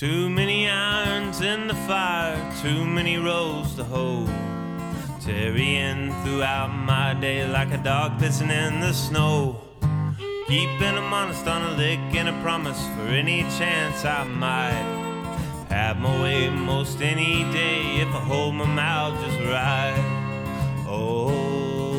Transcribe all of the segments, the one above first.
Too many irons in the fire, too many rows to hold. Tarrying throughout my day like a dog pissing in the snow. Keeping them honest on a lick and a promise for any chance I might have my way most any day if I hold my mouth just right. Oh,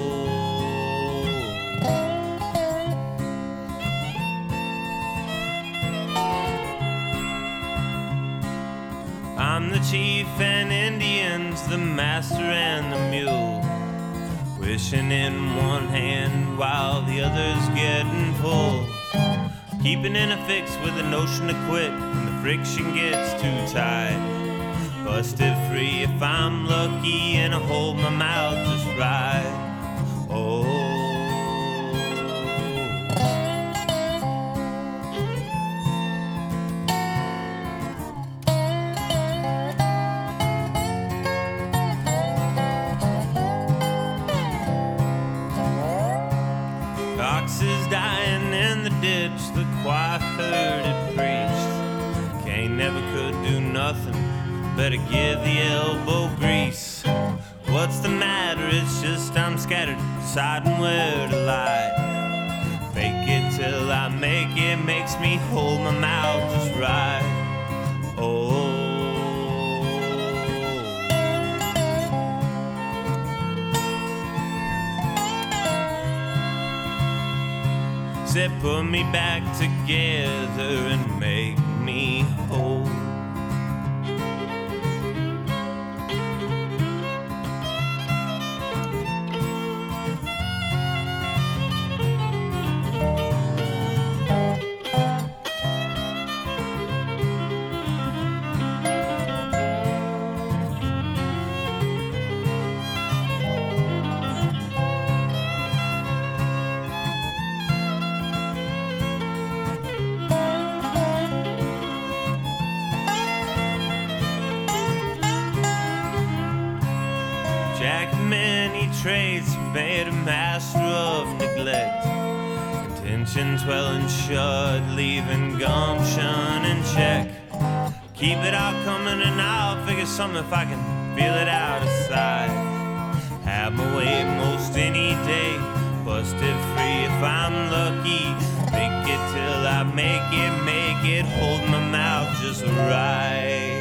I'm the chief and Indians, the master and the mule, wishing in one hand while the other's getting full. Keeping in a fix with the notion to quit when the friction gets too tight. Busted free if I'm lucky and I hold my mouth just right. Oh, oxes dying in the ditch, the choir heard it preached. Cain never could do nothing, better give the elbow grease. What's the matter? It's just I'm scattered, deciding where to lie. Fake it till I make it, makes me hold my mouth just right. Oh, said put me back together and make me whole. Jack of many trades, made a master of neglect. Intentions well and shut, leaving gumption in check. Keep it all coming and I'll figure something if I can feel it out of sight. Have my way most any day, busted free if I'm lucky. Make it till I make it, hold my mouth just right.